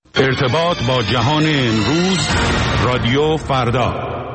ارتباط با جهان امروز، رادیو فردا.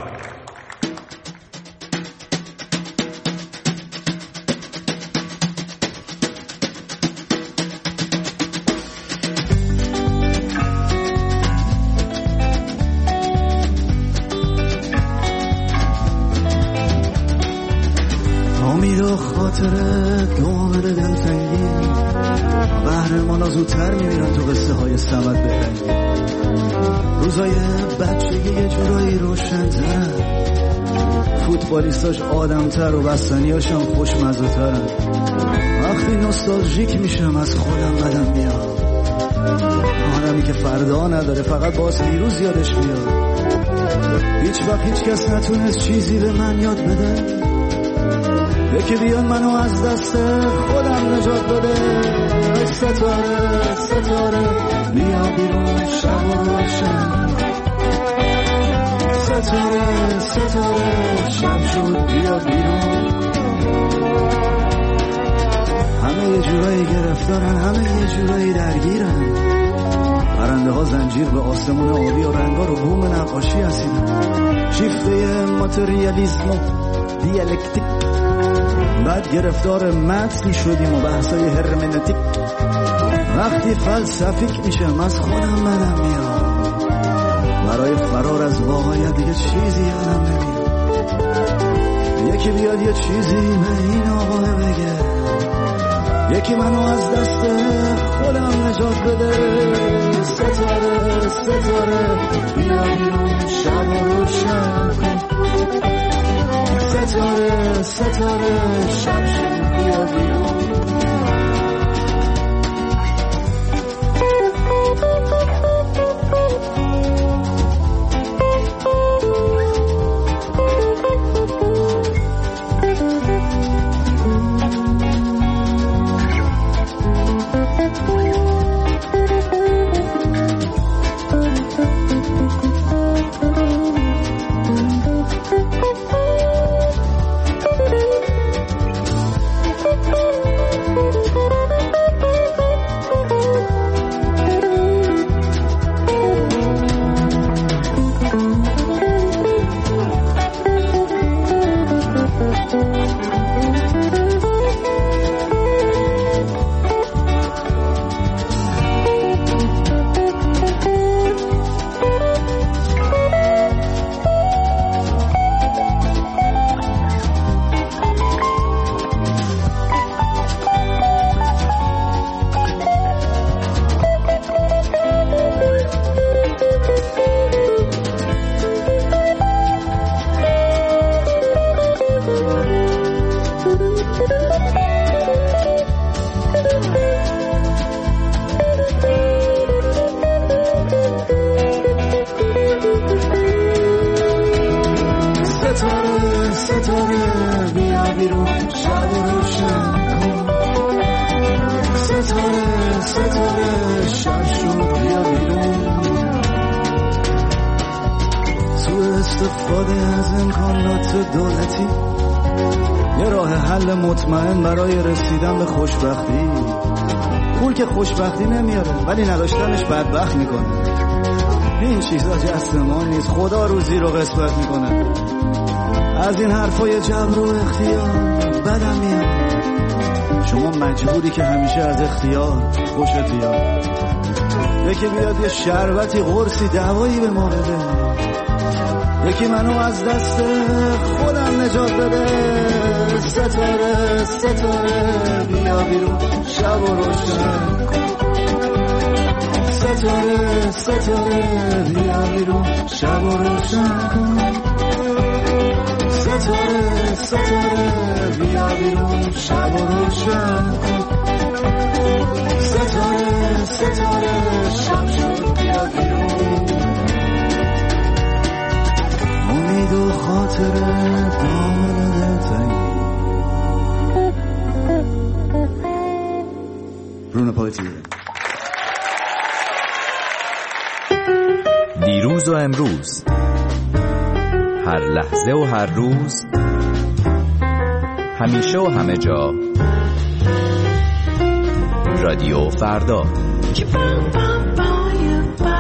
امید و خاطره دامن دلتنگی، قهرمانا زودتر میمیرن تو قصه های سمت بهرنگی. روزای بچگی یه جورایی روشن‌ترن، فوتبالیستاش آدم‌تر و بستنیاشم خوشمزه‌ترن. وقتی نوستالژیک میشم از خودم بدم میاد، آدمی که فردا نداره فقط باز دیروز یادش میاد. هیچ وقت هیچ کس نتونست چیزی به من یاد بده، یکی بیاد منو از دست خودم نجات بده. ستاره ستاره بیا بیرون شب و روشن، ستاره ستاره شب شد بیا بیرون. همه یه جورایی گرفتارن، همه یه جورایی درگیرن. پرنده ها زنجیر به آسمون آبی و رنگا رو بوم نقاشی هستیدن. شیفته ماتریالیسم و دیالکتیک، بعد گرفتار متن شدیم و بحثای هرمنوتیک. وقتی فلسفیک میشم از خودم بدم میاد، برای فرار از واقعیت دیگه چیزی یادم نمیاد. یکی بیاد یه چیزی به این آقا بگه، یکی منو از دست خودم نجات بده. ستاره ستاره بیا بیرون شب و روشن کن، ستاره ستاره شب شد بیا بیرون. استفاده از امکانات دولتی یه راه حل مطمئن برای رسیدن به خوشبختی. پول که خوشبختی نمیاره ولی نداشتنش بدبخت میکنه. این چیزا جست ما نیست، خدا روزی رو قسمت میکنه. از این حرفای جبر و اختیار بدم میاد. شما مجبوری که همیشه از اختیار خوشت بیاد. یکی بیاد یه شربتی قرصی دوایی به ما بده، یکی منو از دست خودم نجات بده. ستاره ستاره بیا بیرون شب و روشن کن. ستاره ستاره بیا بیرون شب و روشن کن. ستاره ستاره بیا بیرون شب و روشن کن. ستاره ستاره شب شد بیا بیرون. امید و خاطره دامن دلتنگی. برونو پایتیه. دیروز و امروز، هر لحظه و هر روز، همیشه و همه جا، رادیو فردا.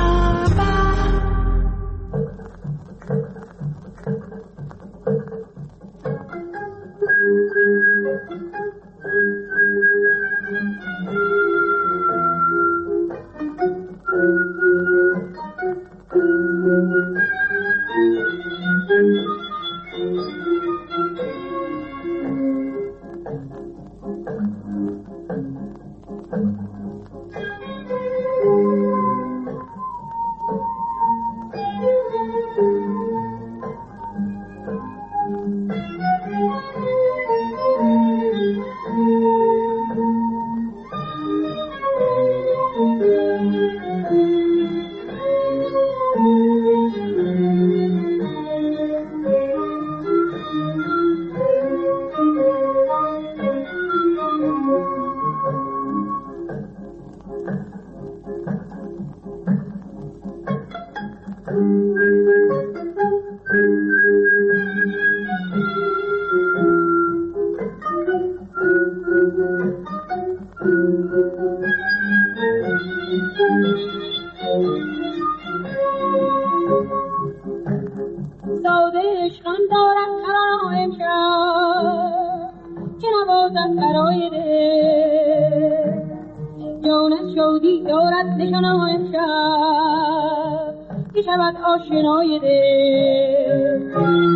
دارد نشانه امشب که شود آشنای دل.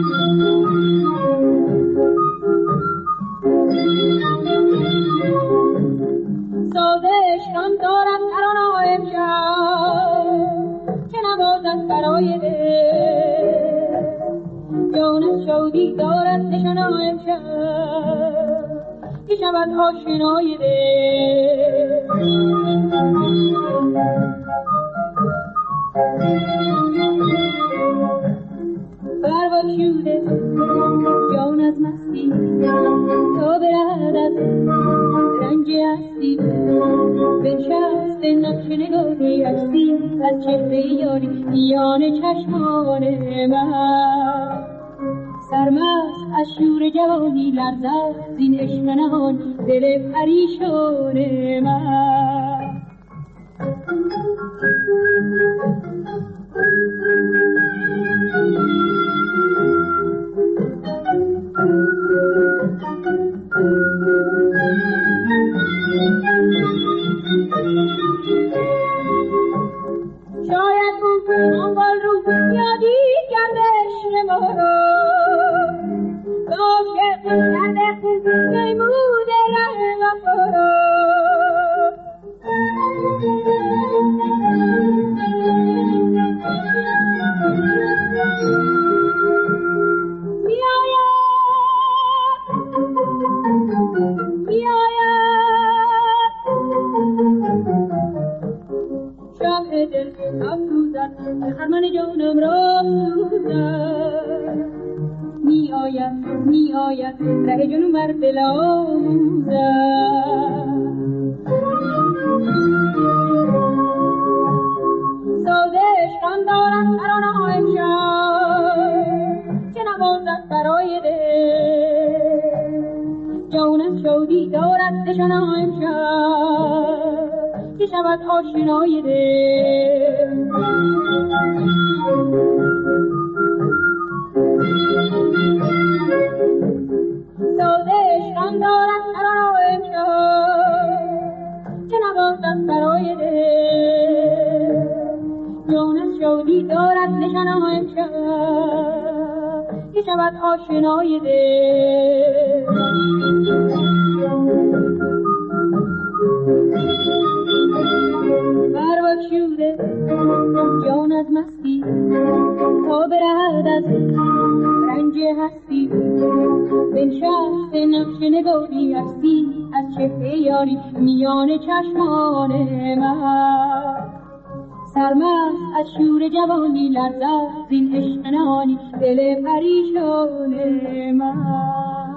سازش هم دارد ترانه امشب که نوازد برای دل. جان شادی دارد نشانه امشب که شود آشنای دل. برگشوده جان از مستی تا برهد از رنج هستی. بنشست نقش نگاهی هستی از چهره یاری میان چشمان من. سرمست از شور جوانی لرزد زین عشق نهان دل پریشان من. شاید اون آنگال رو یادی گردش ما رو عاشق کرده نمود ره وفا رو. خرمن جانم را سوزد می آید ره جنو بر دل آموزد. ساز عشقم دارد ترانه امشب که نوازد برای دل. جان شادی دارد نشانه امشب که شود آشنای دل. ساز عشقم دارد ترانه امشب که نوازد برای دل. جان شادی دارد نشانه امشب که شود آشنای دل. بربکشوده جان از مستی تا برهد از رنج هستی. بنشست نقش نگاهی هستی از چهره یاری میان چشمان من. سرمست از شور جوانی لرزد زین عشق نهانی دل پریشان من.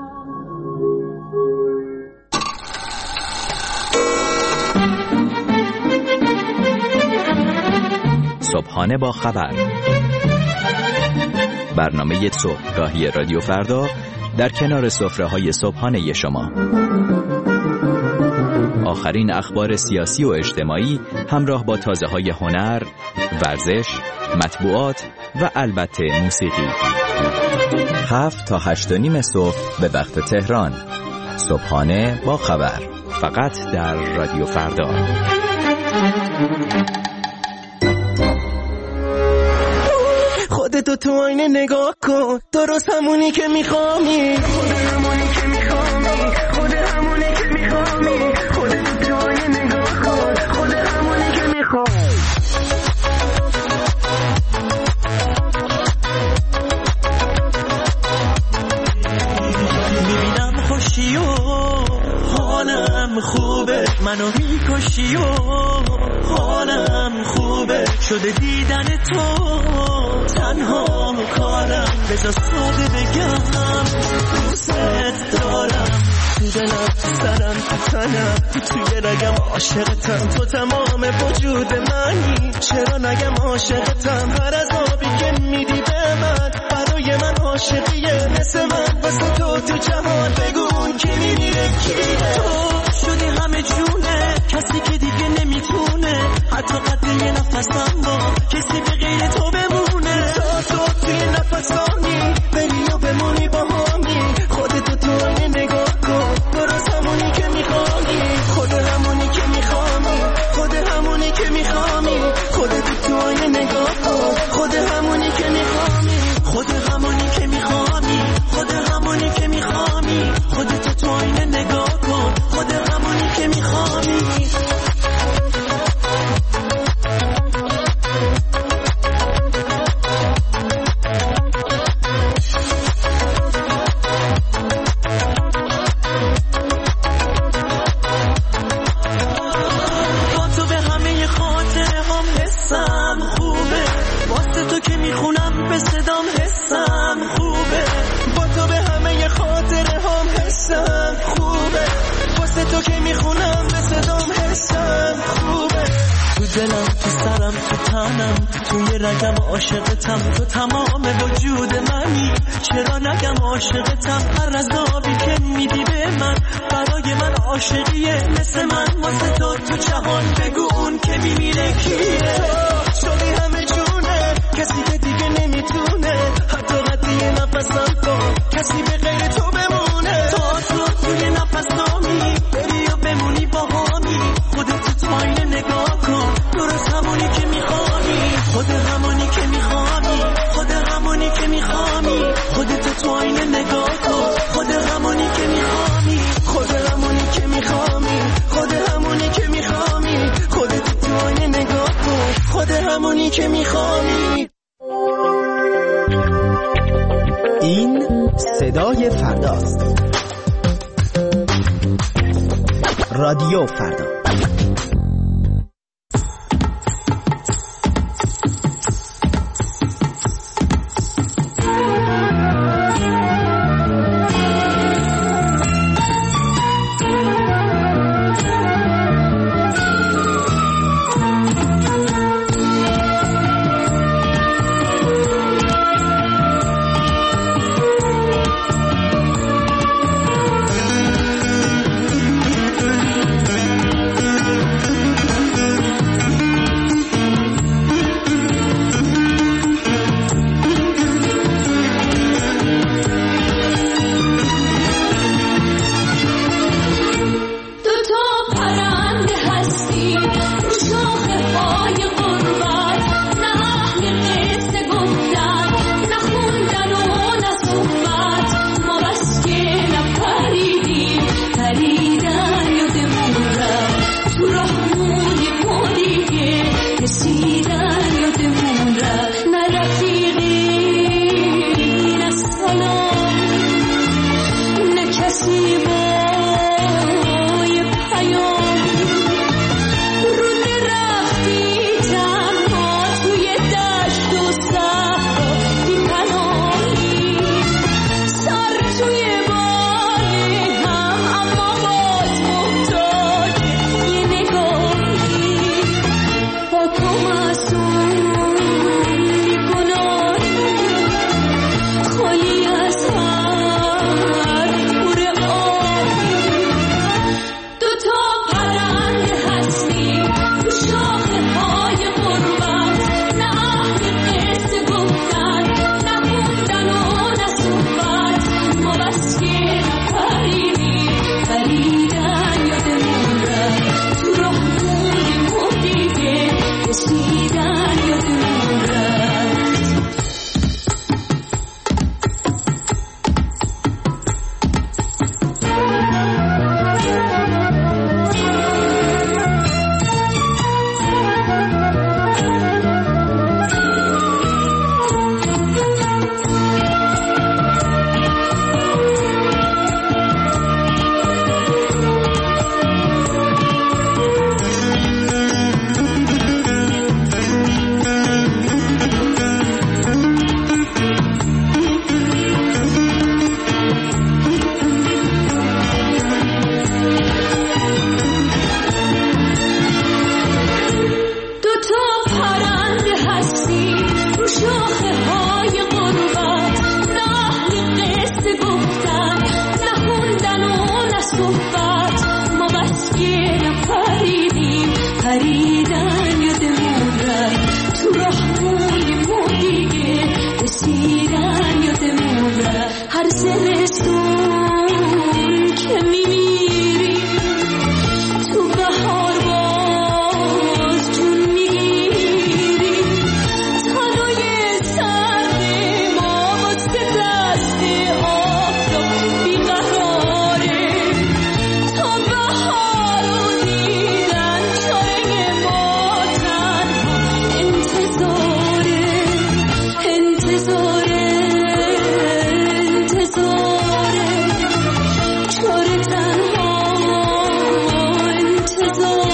صبحانه با خبر، برنامه صبحگاهی رادیو فردا در کنار سفره‌های صبحانه شما. آخرین اخبار سیاسی و اجتماعی همراه با تازه‌های هنر، ورزش، مطبوعات و البته موسیقی. 7 تا 8:30 صبح به وقت تهران. صبحانه با خبر، فقط در رادیو فردا. خودتو تو آینه نگاه کن، درست همونی که میخوامی. خود همونی که میخوامی، خود همونی که میخوامی. خودتو تو آینه نگاه کن، خود همونی که میخوامی. میبینم خوشی و حالم خوبه، منو میکشی و حالم خوبه. شده دیدن تو تنها کارم، بذار ساده بگم دوست دارم. تو دلم، تو سرم، تو تنم، توی رگم عاشقتم. تو تمام وجود منی، چرا نگم عاشقتم. هر از آبی که میدی به من برای من عاشقیه. مثل من واسه تو جهان بگون که میمیره کیه. تو شدی همه جونه، کسی که دیگه نمیتونه حتی قدر یه نفسم با کسی به غیر تو بمونه. تو توی نفسانی بری و بمونی با همی. خودتو تو آینه نگاه کن، درست همونی که میخوانی. خود همونی که میخوانی، خود همونی که میخوانی. میخونم به صدام حسم خوبه، با تو به همه خاطره هم حسم خوبه، واسه تو که میخونم به صدام حسم خوبه. تو دلم، تو سرم، تو تنم، توی رگم عاشقتم، تو تمام وجود منی، چرا نگم عاشقتم؟ هر عذابی که میدی به من برای من عاشقیه، مثل من واسه تو جهان بگو اون که میمیره کیه؟ شدی همه جونه، کسی که دیگه نمیتونه حتی قدی نفسم کن، کسی به غیر تو بمونه. تو توی نفسامی بری و بمونی با همی، خودت تو آینه نگاه کن، درست همونی که میخوانی، خود همونی که میخوانی، خود همونی که میخوانی، خودت تو آینه نگاه کن، خود همونی که میخوانی، خود همونی که میخوانی، خود همونی که میخوانی، خودت تو آینه نگاه کن، خود همونی که میخوانی. این صدای فرداست. رادیو فردا.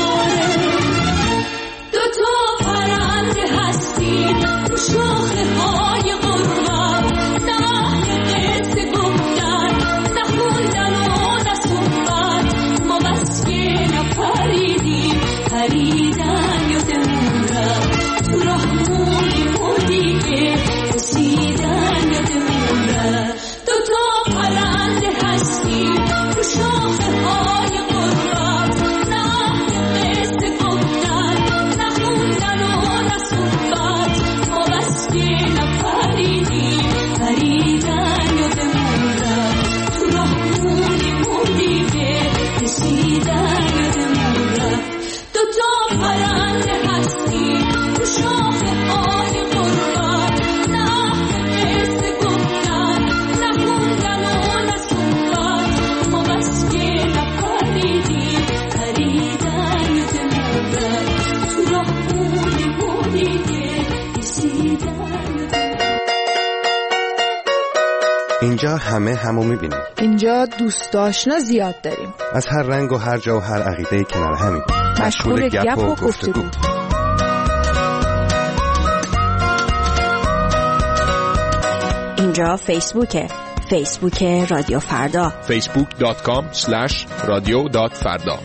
شاخه ها اینجا همه همو میبینیم. اینجا دوست آشنا زیاد داریم. از هر رنگ و هر جا و هر عقیده کنار همیم. مشغول گپ و گفتگو. اینجا فیسبوک رادیو فردا. facebook.com/radio.farda.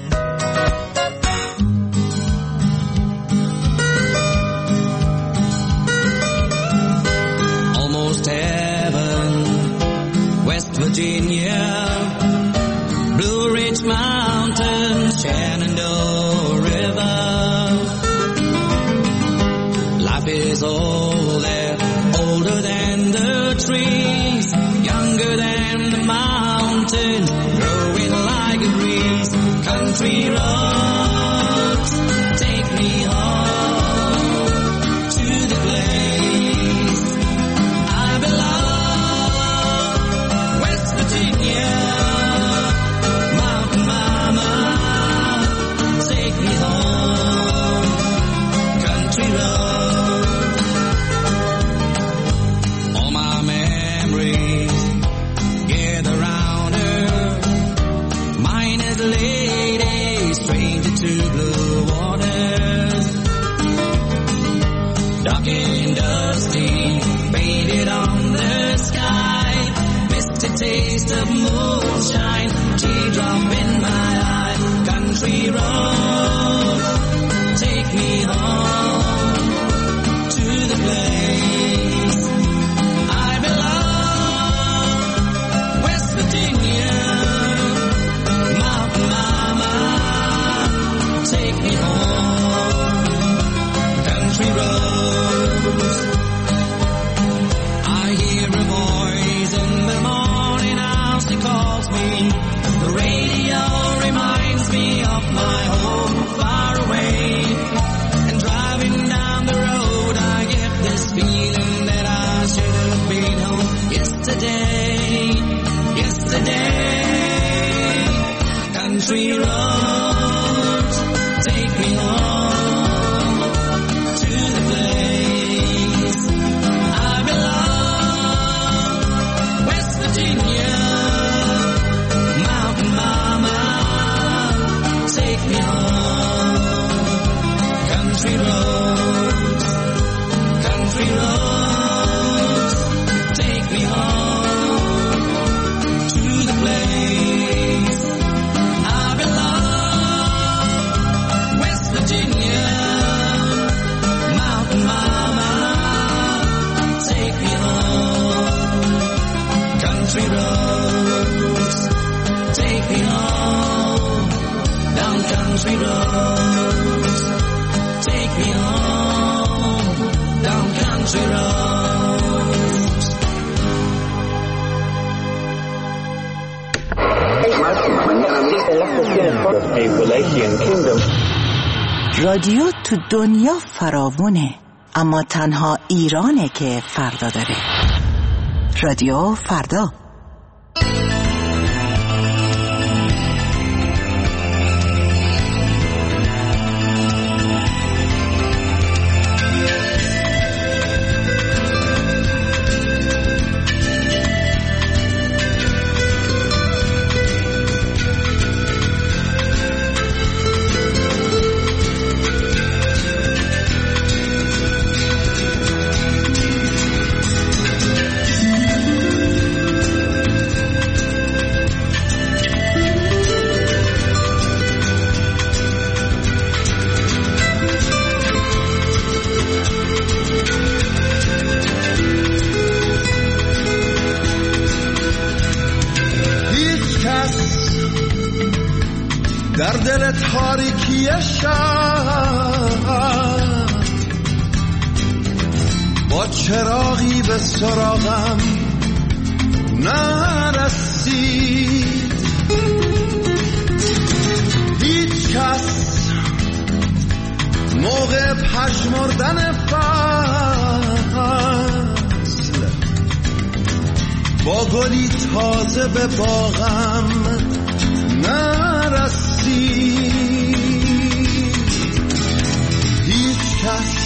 Virginia, Blue Ridge Mountains, Shenandoah River. Life is old there, older than the trees, younger than the mountain, growing like a breeze. Country roads, take me home to the place I belong. Virginia, mountain mama, take me home, country road. All my memories gather round her, mine is a lady, stranger to blue waters. Dark and dusty, faded on the sky, the taste of moonshine, teardrop in my eye. Country road, take me home to the place I belong. West Virginia, mountain mama, take me home. Country roads, I hear a voice in the morning. She calls me, the radio reminds me of my home far away. And driving down the road I get this feeling that I should have been home yesterday. Country roads, take me home to the place I belong. West Virginia, mountain mama, take me home. Country roads, take me home to the place I belong. West Virginia, mountain mama, take me home. Country roads, take me home. Down country roads, take me home. Down country roads. رادیو تو دنیا فراوونه، اما تنها ایرانه که فردا داره. رادیو فردا. در دل تاریکی شب با چراغی به سراغم نرسید. هیچ کس موقع پژمردن فصل با گلی تازه به باغم نرسید. هیچ کس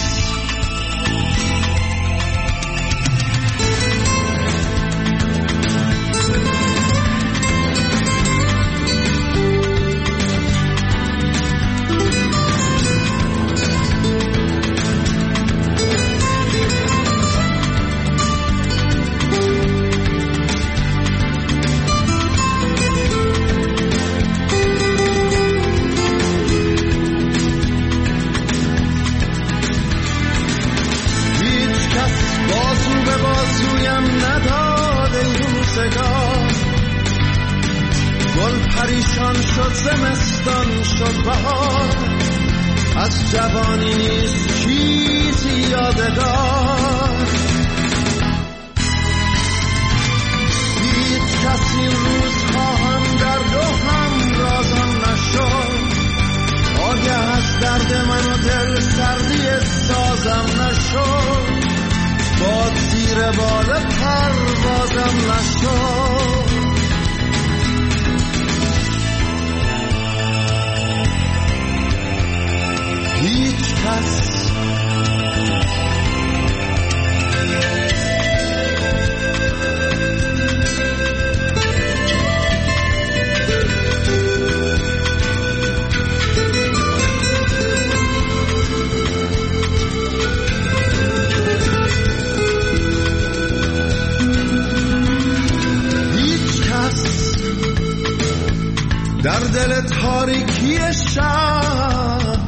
پریشان شد زمستان شد بهار، از جوانی نیست چیزی یادگار. هیچ کسی روزها هم درد و هم رازم نشد، آگه از درد من و دل سردی سازم نشد، باد زیر بال پروازم نشد. هیچ کس در دل تاریکی شب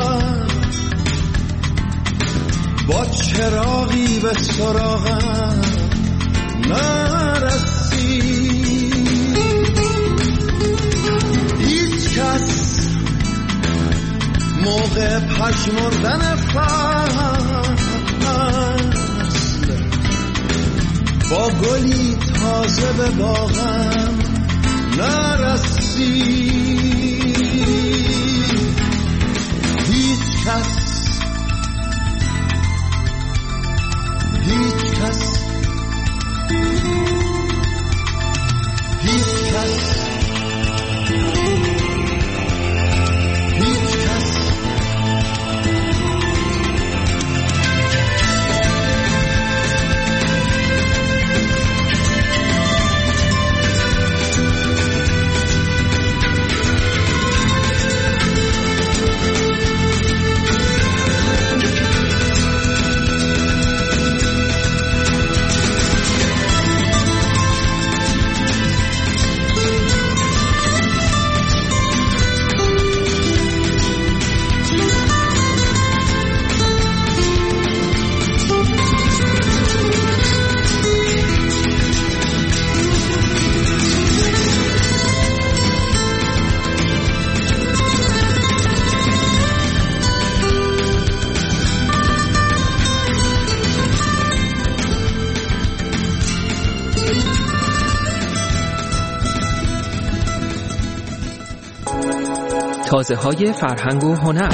با چراغی به سراغم نرسید. هیچ کس موقع پژمردن فصل با گلی تازه به باغم نرسید. هیچ کس هیچ کس هیچ کس هیچ کس تازه‌های فرهنگ و هنر.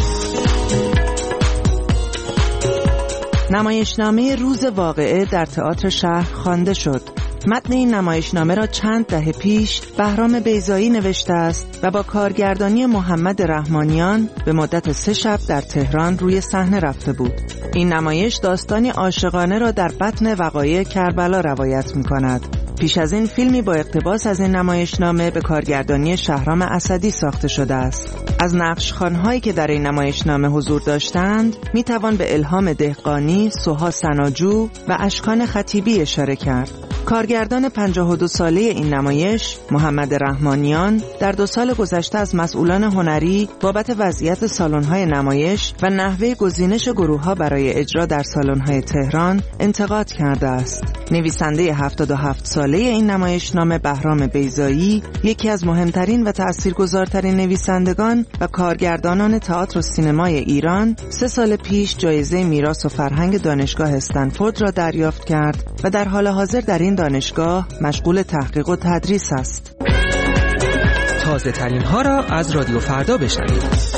نمایشنامه روز واقعه در تئاتر شهر خوانده شد. متن این نمایشنامه را چند دهه پیش بهرام بیضایی نوشته است و با کارگردانی محمد رحمانیان به مدت 3 شب در تهران روی صحنه رفته بود. این نمایش داستانی عاشقانه را در بطن وقایع کربلا روایت می‌کند. پیش از این فیلمی با اقتباس از این نمایشنامه به کارگردانی شهرام اسدی ساخته شده است. از نقشخوان‌هایی که در این نمایشنامه حضور داشتند میتوان به الهام دهقانی، سوها سناجو و اشکان خطیبی اشاره کرد. کارگردان 52 ساله این نمایش، محمد رحمانیان، در 2 سال گذشته از مسئولان هنری بابت وضعیت سالن‌های نمایش و نحوه گزینش گروه‌ها برای اجرا در سالن‌های تهران انتقاد کرده است. نویسنده 77 ساله این نمایشنامه بهرام بیضایی، یکی از مهمترین و تأثیرگذارترین نویسندگان و کارگردانان تئاتر و سینمای ایران، 3 سال پیش جایزه میراث و فرهنگ دانشگاه استنفورد را دریافت کرد و در حال حاضر در این دانشگاه مشغول تحقیق و تدریس است. تازه ترین ها را از رادیو فردا بشنوید.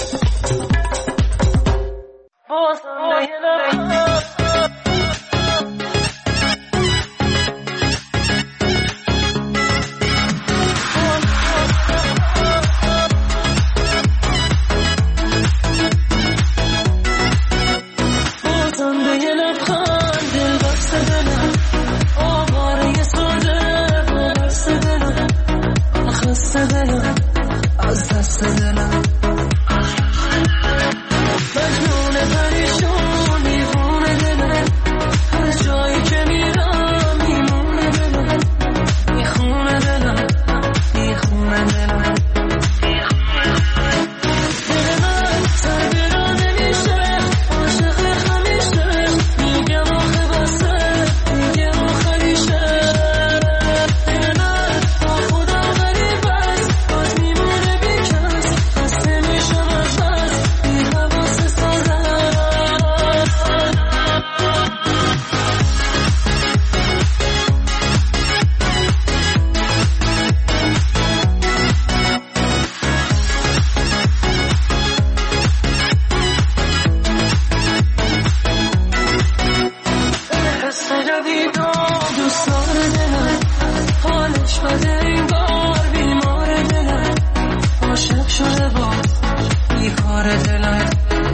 شده این بار بیمار دلم عاشق شده باز بیکار دلم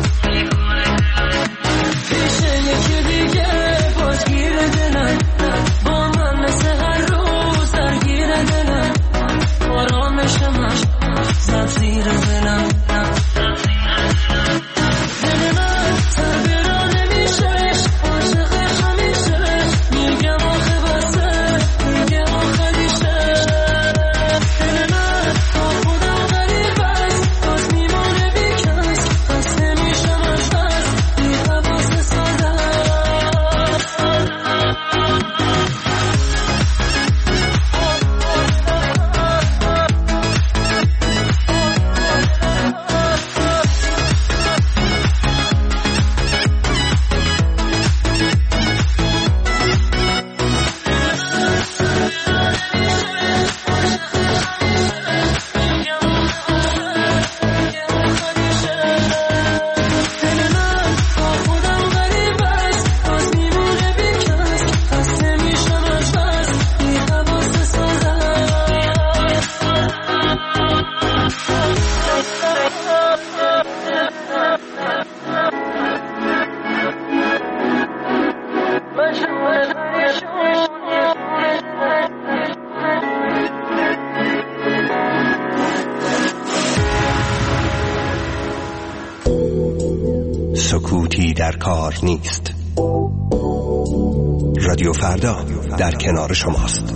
پیش یکی دیگه بازگیر دلم با من مثل هر روز درگیر دلم آرامش من زد زیر دلم دل من تبیرا نمیشه عاشقش همیشه میگم آخه بسه میگم آخه دیشه دل من با خودم غریب است باز میمونه بیکس بس نمیشم از بس بی حواس ساده سکوتی در کار نیست. رادیو فردا در کنار شماست.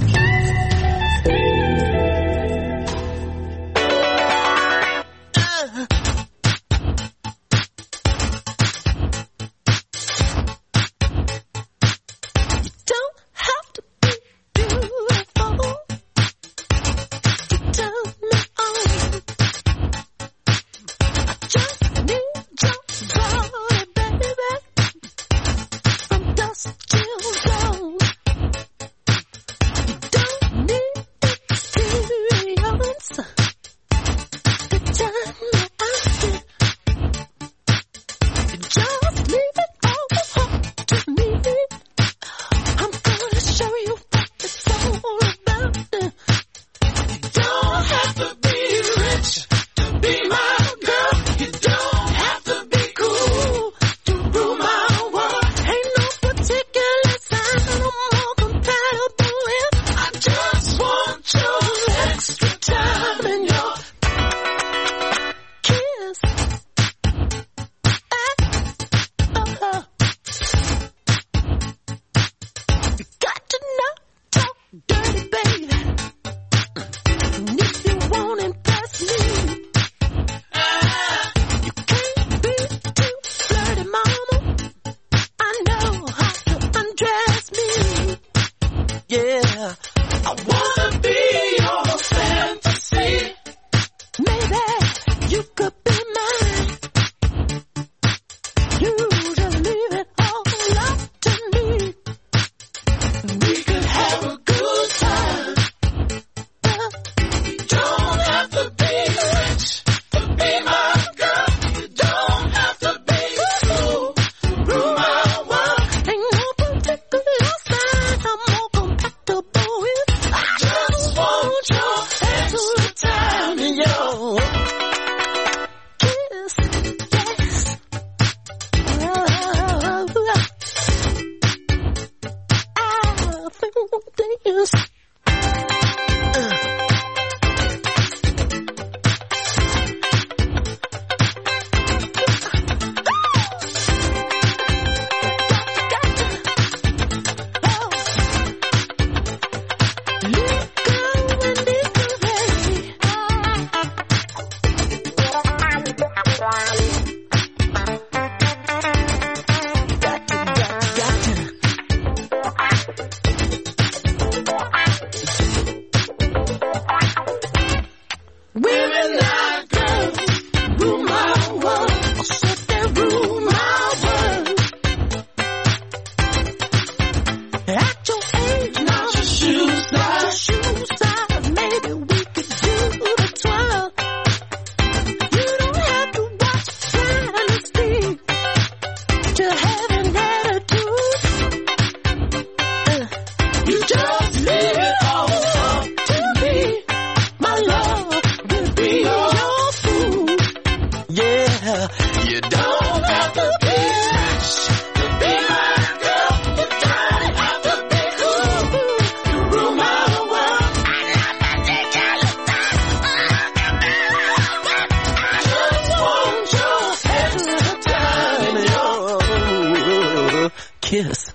kiss.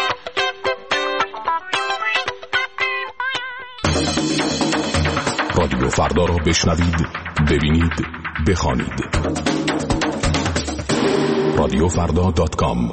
رادیو فردا را بشنوید، ببینید، بخوانید. radiofrda.com.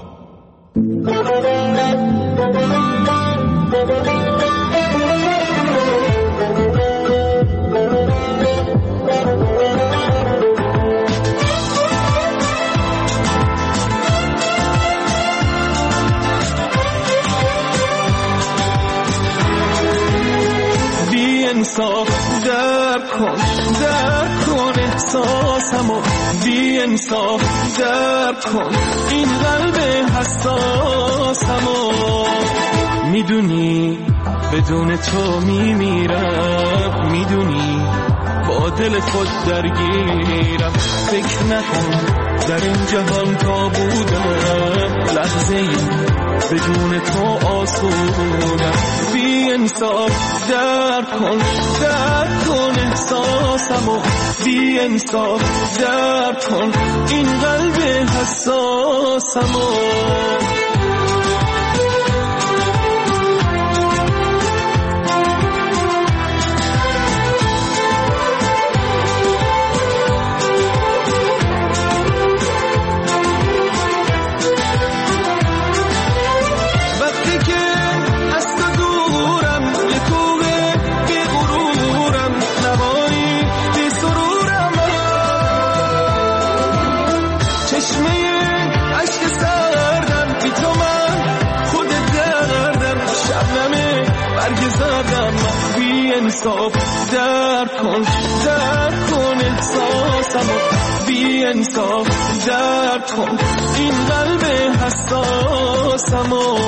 انصاف درک کن احساسمو، بی انصاف درک کن این قلب حساسمو. میدونی بدون تو میمیرم، میدونی با دل خود درگیرم. فکر نکن در این جهان تا بودم لحظه ای بدون تو آسودم. بی انصاف درک کن احساسمو، بی انصاف درک کن این قلب حساسمو. انصاف درک کن احساسمو، بی انصاف درک کن این قلب حساسمو.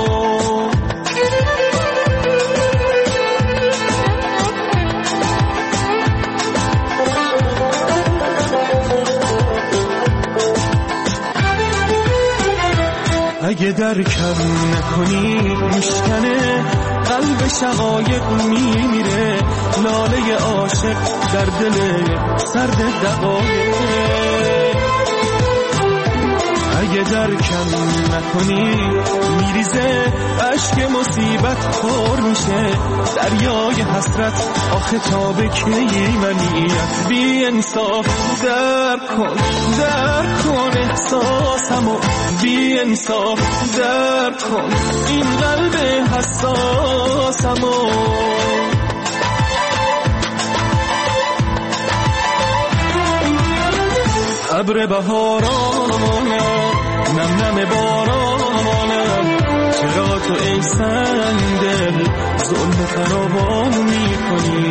اگه درکم نکنی میشکنه قلب شقایق میمیره، لاله عاشق در دل سرد دقایق. اگه درکم نکنی میریزه اشک مصیبت پر میشه، دریای حسرت آخه تا به کی منیت. بی انصاف درک کن احساسمو، بی انصاف درک کن این قلب حساسمو. ابر بهارانم، نم نم بارانم، چرا تو ای سنگدل ظلم فراوان میکنی؟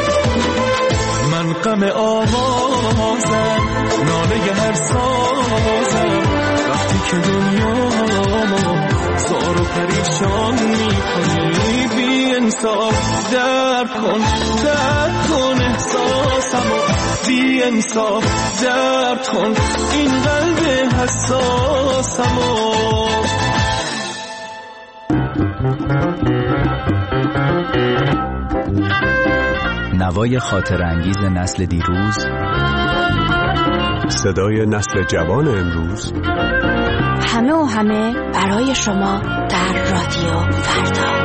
من غم آوازم، ناله هر سازم، وقتی که دنیامو زار و پریشان میکنی. بی انصاف درک کن احساسمو، بی انصاف درک کن این قلب حساسمو. نوای خاطر انگیز نسل دیروز، صدای نسل جوان امروز، همه و همه برای شما در رادیو فردا.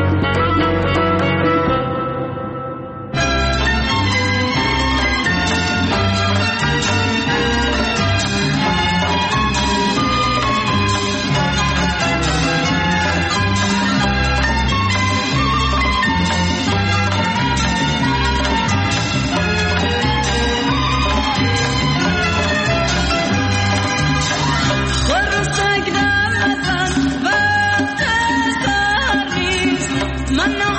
من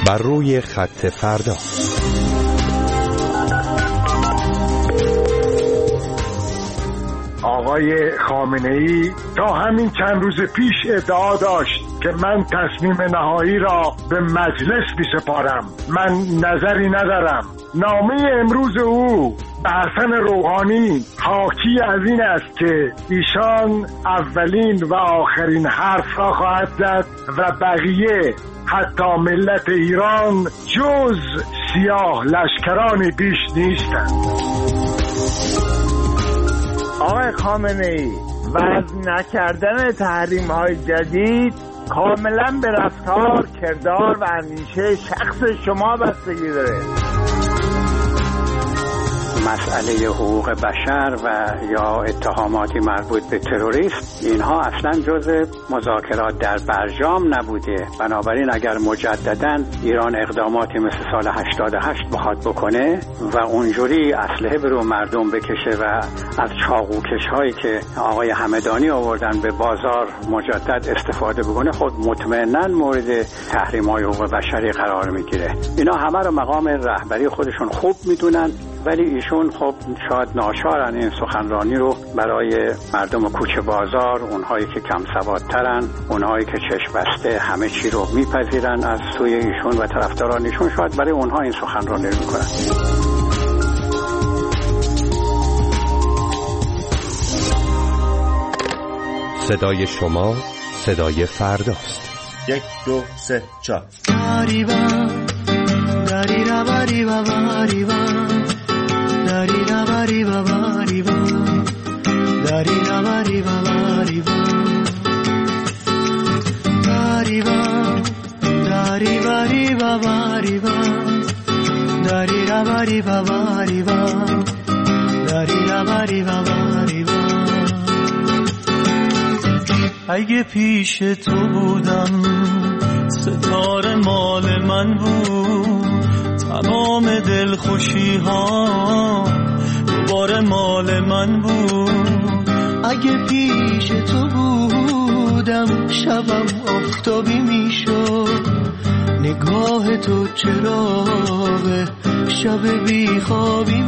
بر روی خط فردا. آقای خامنه‌ای تا همین چند روز پیش ادعا داشت که من تصمیم نهایی را به مجلس می‌سپارم. من نظری ندارم. نامه امروز او به حسن روحانی حاکی از این است که ایشان اولین و آخرین حرف را خواهد زد و بقیه حتی ملت ایران جز سیاه لشکران بیش نیستند. آقای خامنه‌ای، وضع نکردن تحریم‌های جدید کاملا به رفتار، کردار و اندیشه شخص شما بستگی داره. مسئله حقوق بشر و یا اتهاماتی مربوط به تروریسم اینها اصلا جزء مذاکرات در برجام نبوده. بنابراین اگر مجدداً ایران اقداماتی مثل سال 88 بخواد بکنه و اونجوری اسلحه به رو مردم بکشه و از چاقوکش هایی که آقای همدانی آوردن به بازار مجدد استفاده بکنه، خود مطمئناً مورد تحریم های حقوق بشری قرار میگیره. اینا همه رو مقام رهبری خودشون خوب میدونن، ولی ایشون خب شاید ناچارن این سخنرانی رو برای مردم کوچه بازار، اونهایی که کم سوادترن، اونهایی که چشم بسته همه چی رو میپذیرن از سوی ایشون و طرفداران ایشون، شاید برای اونها این سخنرانی رو میکنن. صدای شما صدای فرداست. 1 2 3 4 اگه پیش تو بودم ستاره مال من بود، تمام دلخوشی ها دوباره مال من بود. اگه پیش تو بودم شبم آفتابی میشد، نگاه تو چراغ شب بیخوابی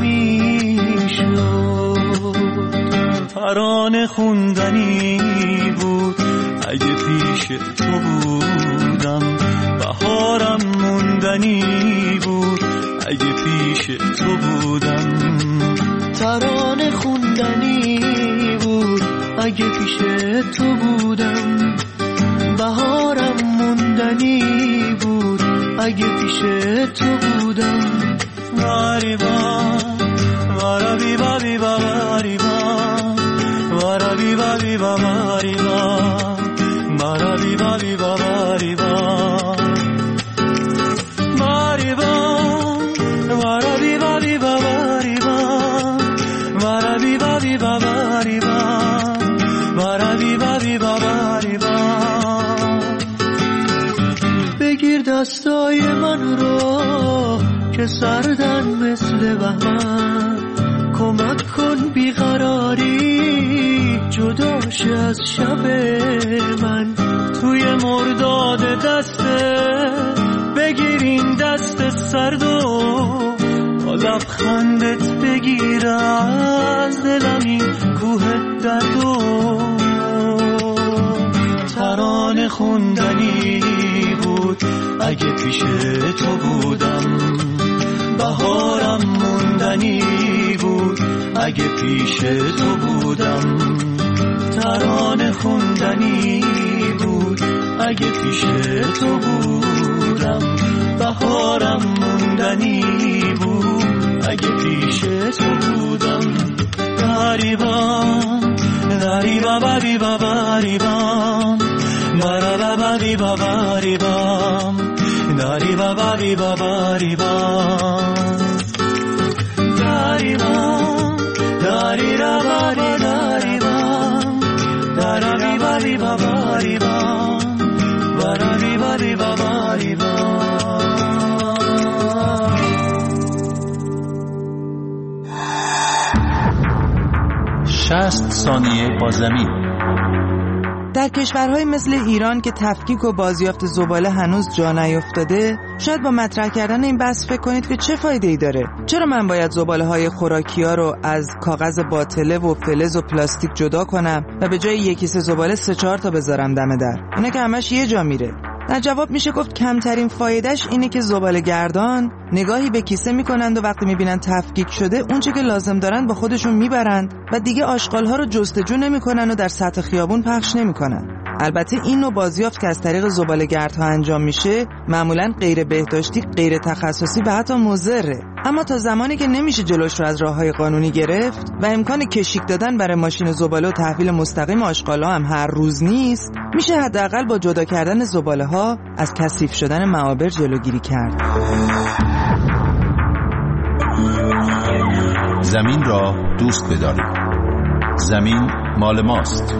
میشد. ترانه خوندنی بود اگه پیش تو بودم، بهارم موندنی بود اگه پیش تو بودم. ترانه خوندنی بود اگه پیش تو بودم، بهارم موندنی بود اگه پیش تو بودم. واریبا وارابی بابی واریبا وارابی بابی واریبا وارابی بابی واریبا واریبا وارابی بابی واریبا وارابی بابی واریبا وارابی بابی واریبا. بگیر دستای من رو که سردن مثل بهمن، کمک کن بیقراری جداش از شب من. توی مرداد دسته بگیر این دست سردو، با لبخندت بگیر از دلم این کوه دردو. ترانه خوندنی بود اگه پیش تو بودم، بهارم موندنی بود اگه پیش تو بودم. ترانه خوندنی بود اگه پیش تو بودم، بهارم موندنی بود اگه پیش تو بودم. داریبام داریبا بابی باباریبام بارا بابی باباریبام داریبا بابی باباریبام داریبام داریرا باری داریبام دارابی بابی باباریبام بارابی بابی باباریبام. 60 ثانیه با زمین. در کشورهای مثل ایران که تفکیک و بازیافت زباله هنوز جا نیفتاده، شاید با مطرح کردن این بحث فکر کنید که چه فایده‌ای داره؟ چرا من باید زباله‌های خوراکی‌ها رو از کاغذ باطله و فلز و پلاستیک جدا کنم و به جای یک کیسه زباله 3-4 تا بذارم دم در؟ اینا که همش یه جا میره. در جواب میشه گفت کمترین فایدهش اینه که زباله‌گردان نگاهی به کیسه میکنند و وقتی میبینن تفکیک شده اونچه که لازم دارن با خودشون میبرند و دیگه آشغال‌ها رو جستجو نمیکنن و در سطح خیابون پخش نمیکنن. البته این نوع بازیافت که از طریق زباله‌گردها انجام میشه معمولاً غیر بهداشتی، غیر تخصصی و حتی مضره. اما تا زمانی که نمیشه جلوش رو از راه‌های قانونی گرفت و امکان کشیک دادن برای ماشین زباله و تحویل مستقیم آشغال‌ها هم هر روز نیست، میشه حداقل با جدا کردن زباله‌ها از کثیف شدن معابر جلوگیری کرد. زمین را دوست بدارید. زمین مال ماست.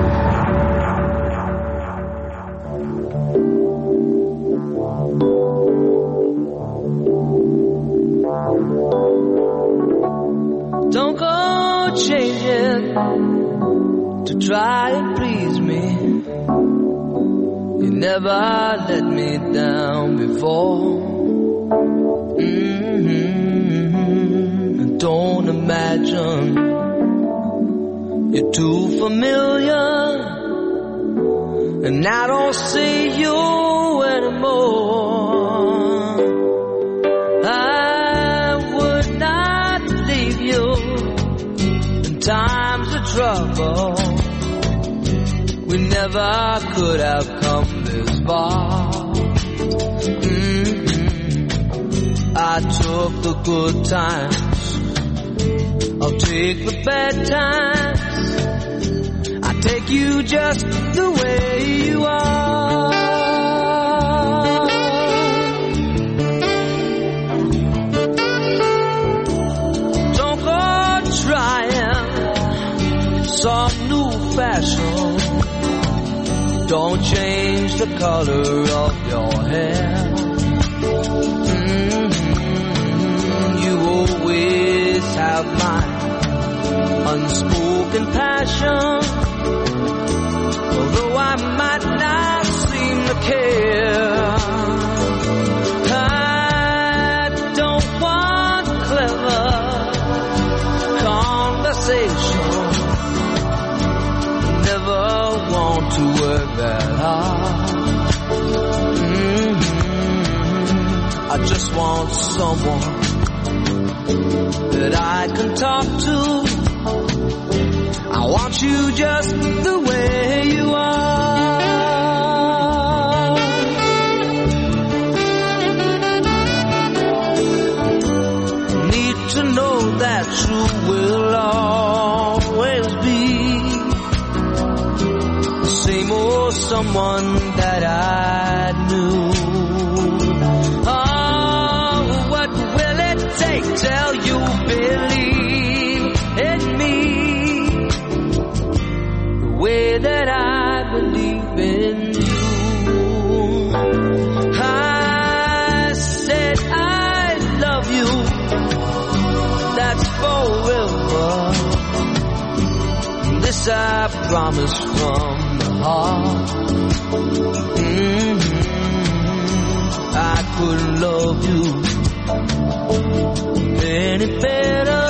Don't go changing to try and please me. You never let me down before. Don't imagine you're too familiar, and I don't see you anymore. I would not leave you in times of trouble. We never could have come this far. I took the good times, I'll take the bad times. I take you just the way you are. Don't go trying some new fashion. Don't change the color of your hair. You always have my unspoken passion. Although I might not seem to care, I don't want clever conversation. Never want to work that hard. I just want someone that I can talk to. I want you just the way you are. Need to know that you will always be the same old someone that I knew. Oh, what will it take till you believe in me the way that I believe in you? I said I love you, that's forever. This I promise from the heart. I couldn't love you any better.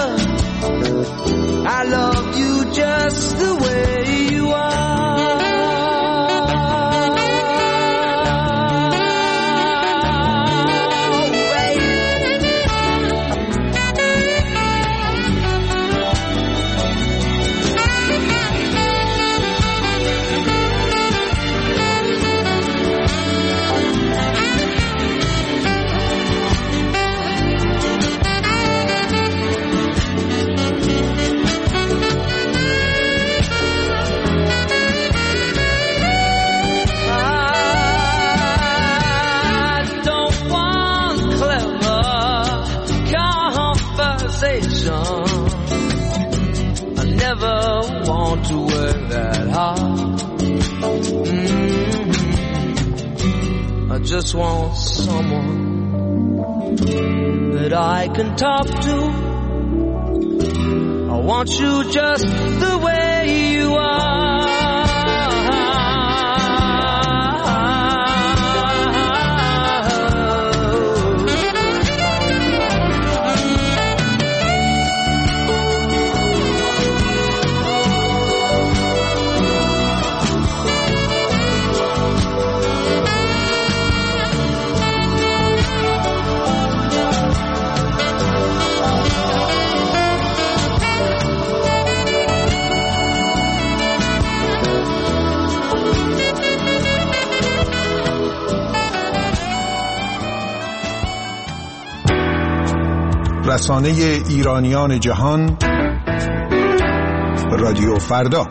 I love you just the way you are. I never want to work that hard. I just want someone that I can talk to. I want you just the way you are. رسانه ایرانیان جهان، رادیو فردا.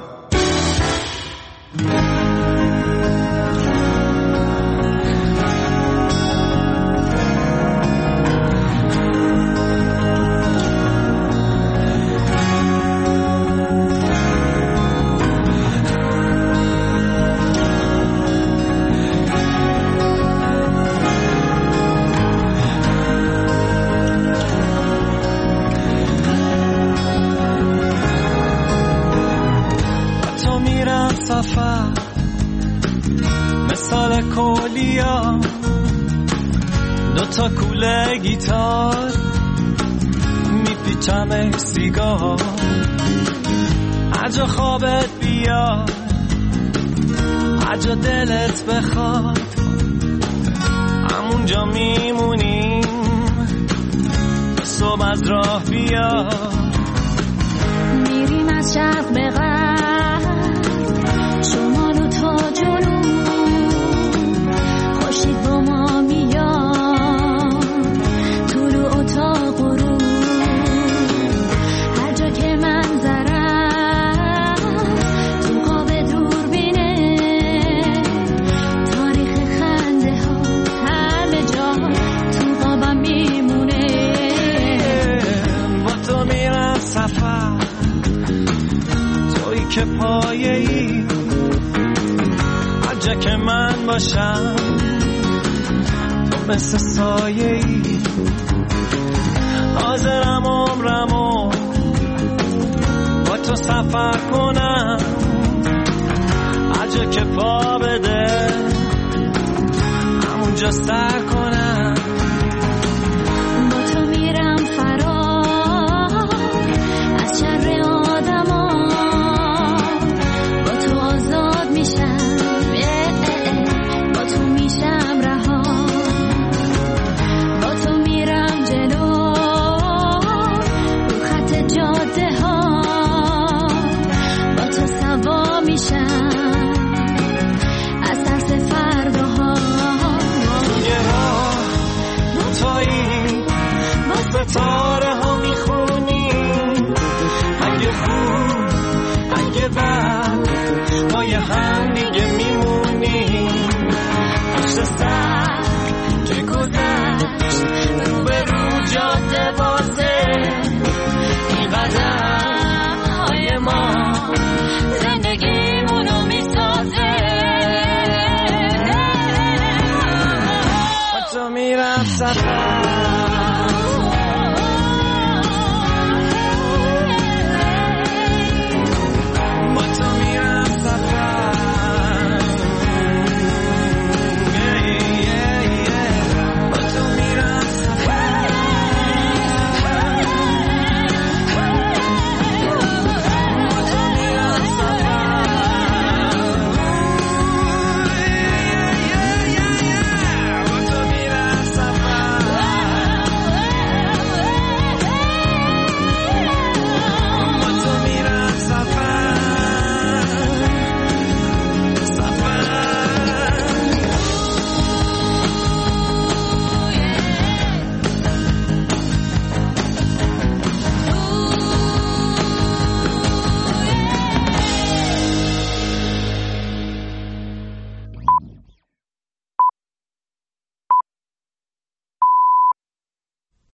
مثال کولیا دوتا کوله گیتار میپیچم سیگار هرجا خوابت بیاد هرجا دلت بخواد همونجا میمونیم صبح از راه بیاد میریم از شرق به غرب شمال و تا جنوب خورشید با ما میاد طلوع و تا غروب هر جا که منظرم تو قاب دوربینه تاریخ خنده ها همه جا تو قابم میمونه با تو میرم سفر تویی که پایه ای هر جا که من باشم تو مثل سایه ای حاضرم عمرمو با تو سفر کنم هر جا که پا بده همونجا سر کنم با تو میرم فرار از شر آدما با تو آزاد میشم با تو میشم رها با تو میرم جلو رو خط جاده ها با تو سوا میشم از ترس فرداها یه راه دوتایی واسه تا